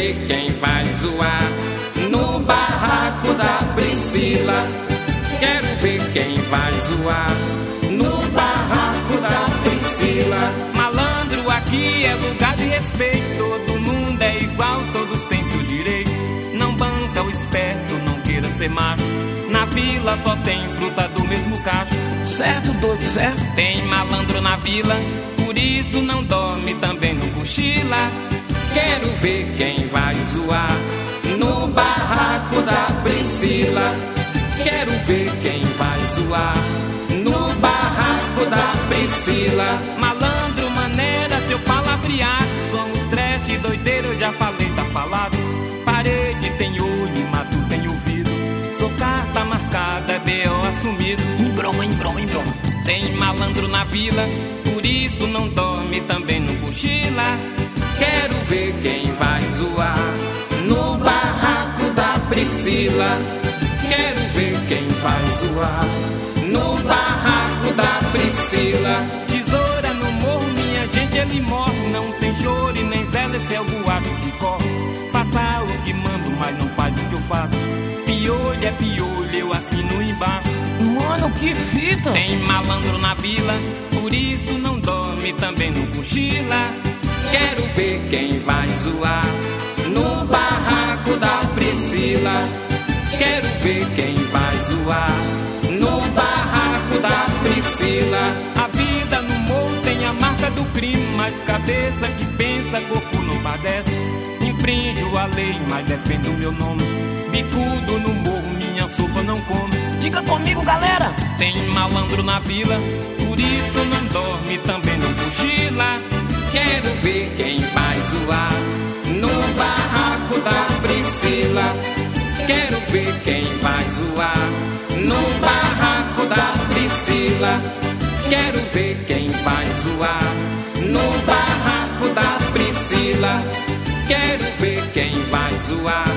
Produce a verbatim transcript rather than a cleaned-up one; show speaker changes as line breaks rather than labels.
ver quem vai zoar no barraco da Priscila. Quero ver quem vai zoar no barraco da Priscila.
Malandro, aqui é lugar de respeito. Todo mundo é igual, todos têm seu direito. Não banca o esperto, não queira ser macho. Na vila só tem fruta do mesmo cacho.
Certo, doido, certo?
Tem malandro na vila, por isso não dorme, também não cochila.
Quero ver quem vai zoar no barraco da Priscila. Quero ver quem vai zoar no barraco da Priscila.
Malandro, maneira, seu palavreado. Somos trash, doideiro, eu já falei, tá falado. Parede tem olho, mato tem ouvido. Sou carta marcada, é B O assumido.
Embroma, embroma, embroma.
Tem malandro na vila, por isso não dorme, também não cochila.
Quero ver quem vai zoar no barraco da Priscila. Quero ver quem vai zoar no barraco da Priscila.
Tesoura no morro, minha gente, ele morre. Não tem choro e nem vela, esse é o boato que corre. Faça o que mando, mas não faz o que eu faço. Piolho é piolho, eu assino embaixo.
Mano, que fita!
Tem malandro na vila, por isso não dorme, também não cochila.
Quero ver quem vai zoar no barraco da Priscila. Quero ver quem vai zoar no barraco da Priscila.
A vida no morro tem a marca do crime, mas cabeça que pensa, corpo não padece. Infrinjo a lei, mas defendo o meu nome. Bicudo no morro, minha sopa não come.
Diga comigo, galera!
Tem malandro na vila, por isso não dorme, também não cochila.
Quero ver quem vai zoar no barraco da Priscila. Quero ver quem vai zoar no barraco da Priscila. Quero ver quem vai zoar no barraco da Priscila. Quero ver quem vai zoar